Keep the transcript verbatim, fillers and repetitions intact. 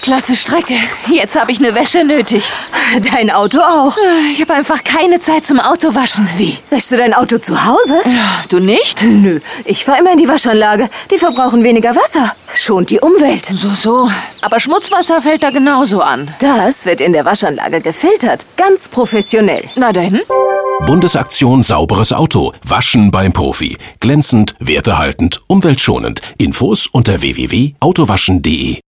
klasse Strecke. Jetzt habe ich eine Wäsche nötig. Dein Auto auch? Ich habe einfach keine Zeit zum Autowaschen. Wie? Wäschst du dein Auto zu Hause? Ja, du nicht? Nö, ich fahre immer in die Waschanlage. Die verbrauchen weniger Wasser. Schont die Umwelt. So, so. Aber Schmutzwasser fällt da genauso an. Das wird in der Waschanlage gefiltert. Ganz professionell. Na denn? Bundesaktion Sauberes Auto. Waschen beim Profi. Glänzend, wertehaltend, umweltschonend. Infos unter w w w punkt autowaschen punkt de.